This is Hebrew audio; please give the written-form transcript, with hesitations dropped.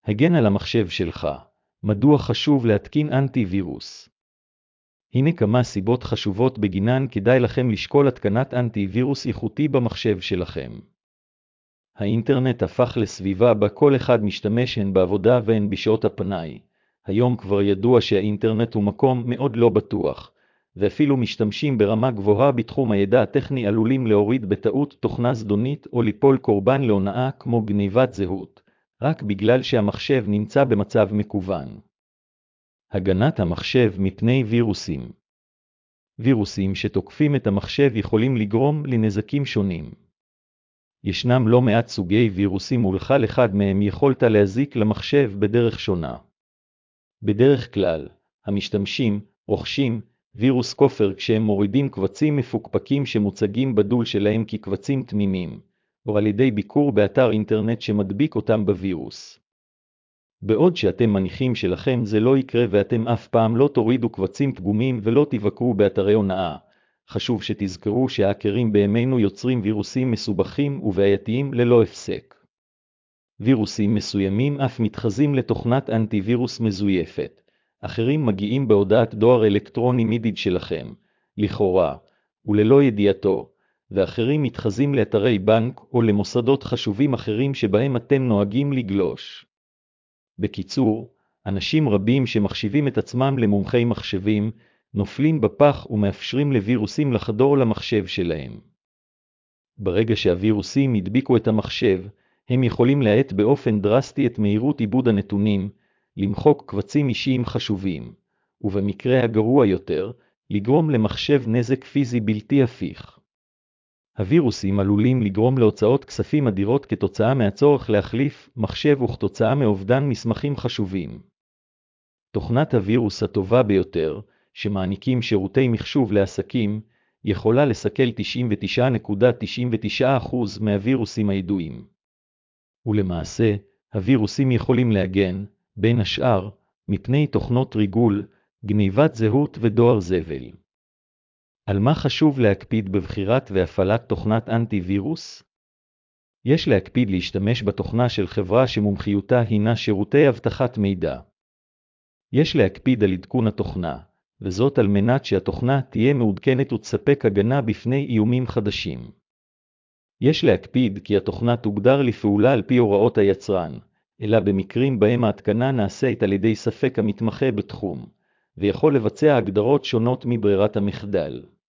הגן על המחשב שלך. מדוע חשוב להתקין אנטי-וירוס? הנה כמה סיבות חשובות בגינן כדאי לכם לשקול התקנת אנטי-וירוס איכותי במחשב שלכם. האינטרנט הפך לסביבה בה כל אחד משתמש הן בעבודה והן בשעות הפנאי. היום כבר ידוע שהאינטרנט הוא מקום מאוד לא בטוח, ואפילו משתמשים ברמה גבוהה בתחום הידע הטכני עלולים להוריד בטעות תוכנה זדונית או ליפול קורבן להונאה כמו גניבת זהות, רק בגלל שהמחשב נמצא במצב מקוון. הגנת המחשב מפני וירוסים. וירוסים שתוקפים את המחשב יכולים לגרום לנזקים שונים. ישנם לא מעט סוגי וירוסים ולכל אחד מהם יכולת להזיק למחשב בדרך שונה. בדרך כלל, המשתמשים רוכשים וירוס כופר כשהם מורידים קבצים מפוקפקים שמוצגים בדול שלהם כקבצים תמימים, או על ידי ביקור באתר אינטרנט שמדביק אותם בווירוס. בעוד שאתם מניחים שלכם זה לא יקרה ואתם אף פעם לא תורידו קבצים פגומים ולא תבקרו באתרי הונאה, חשוב שתזכרו שההאקרים בימינו יוצרים וירוסים מסובכים ובעייתיים ללא הפסק. וירוסים מסוימים אף מתחזים לתוכנת אנטי-וירוס מזויפת. אחרים מגיעים בהודעת דואר אלקטרוני מידיד שלכם, לכאורה, וללא ידיעתו, ואחרים מתחזים לאתרי בנק או למוסדות חשובים אחרים שבהם אתם נוהגים לגלוש. בקיצור, אנשים רבים שמחשיבים את עצמם למומחי מחשבים, נופלים בפח ומאפשרים לווירוסים לחדור למחשב שלהם. ברגע שהווירוסים הדביקו את המחשב, הם יכולים להאט באופן דרסטי את מהירות עיבוד הנתונים, למחוק קבצים אישיים חשובים, ובמקרה הגרוע יותר, לגרום למחשב נזק פיזי בלתי הפיך. הווירוסים עלולים לגרום להוצאות כספים אדירות כתוצאה מהצורך להחליף מחשב וכתוצאה מאובדן מסמכים חשובים. תוכנת הווירוס הטובה ביותר, שמעניקים שירותי מחשוב לעסקים, יכולה לסכל 99.99% מהווירוסים הידועים. ולמעשה, הווירוסים יכולים להגן, בין השאר, מפני תוכנות ריגול, גניבת זהות ודואר זבל. על מה חשוב להקפיד בבחירת והפעלת תוכנת אנטי-וירוס? יש להקפיד להשתמש בתוכנה של חברה שמומחיותה הינה שירותי אבטחת מידע. יש להקפיד על עדכון התוכנה, וזאת על מנת שהתוכנה תהיה מעודכנת ותספק הגנה בפני איומים חדשים. יש להקפיד כי התוכנה תוגדר לפעולה על פי הוראות היצרן, אלא במקרים בהם ההתקנה נעשית על ידי ספק המתמחה בתחום, ויכול לבצע הגדרות שונות מברירת המחדל.